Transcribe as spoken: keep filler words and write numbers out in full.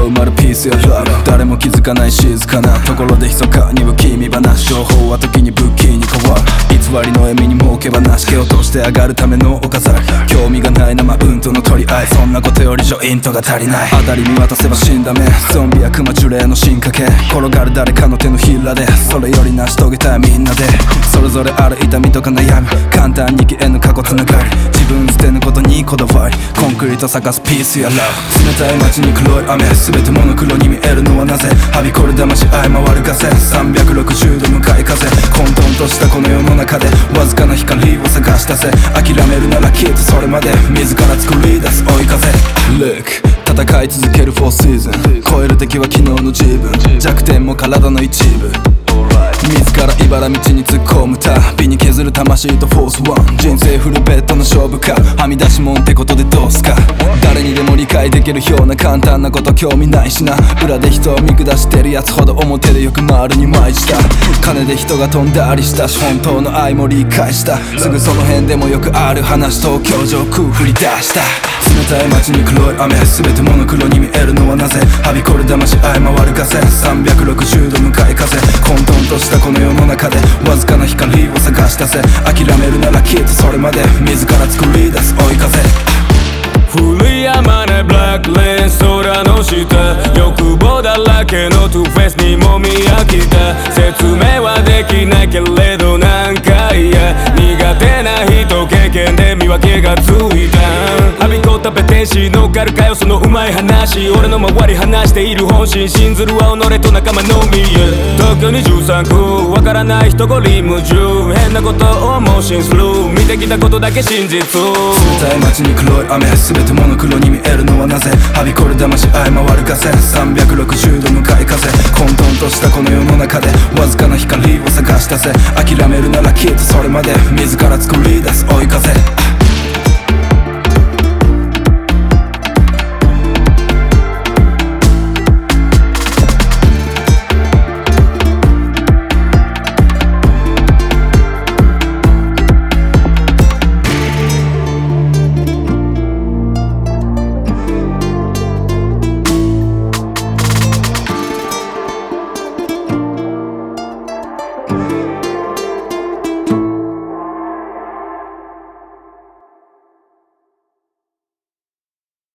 埋まるピースやラブ、誰も気づかない静かなところで密かに不気味話、情報は時に武器に変わる、偽りの笑みに儲け話、蹴落として上がるためのお飾り、興味がないなマウントの取り合い、そんなことよりジョイントが足りない、辺り見渡せば死んだ目、ゾンビやクマ呪霊の進化系、転がる誰かの手のひらで、それより成し遂げたいみんなで、それぞれある痛みとか悩み、簡単に消えぬ過去つながり、自分捨てぬことにこだわり、コンクリート咲かすピースやラブ、冷たい街に黒い雨、全てモノクロに見えるのはなぜ、はびこる魂相回る風、さんびゃくろくじゅうど向かい風、混沌としたこの世の中でわずかな光を探し出せ、諦めるならきっとそれまで自ら作り出す追い風。 Look 戦い続けるフォーシーズン、超える敵は昨日の自分、弱点も体の一部、自ら茨道に突っ込む旅に削る魂とフォースワン、人生フルベッドの勝負か、はみ出しもんってことでどうすか、誰にでも理解できるような簡単なこと興味ないしな、裏で人を見下してるやつほど表でよく丸に舞いした、金で人が飛んだりしたし、本当の愛も理解した、すぐその辺でもよくある話、東京上空振り出した、冷たい街に黒い雨、全てモノクロに見えるのはなぜ、はびこる魂相回る風、さんびゃくろくじゅうど向かい風、混沌としたこの世の中でわずかな光を探し出せ、諦めるならきっとそれまで自ら作り出す追い風。 古い山根ブラックレンス空の下、欲望だらけのトゥーフェイスにも見飽きた、説明はできないけれどなんか嫌、苦手な人経験で見分けがついた、はびこったペテンシー乗っかるかよそのうまい話、俺の周り話している本心、信ずるは己と仲間のみ、東京にじゅうさん区わからない人ごり矛盾、変なことを盲信する、見てきたことだけ真実、 冷たい街に黒い雨、全てモノクロに見えるのはなぜ、はびこる魂相回る風、さんびゃくろくじゅうど向かい風、混沌としたこの世の中でわずかな光を探し出せ、諦めるならきっとそれまで自ら作り出す追い風。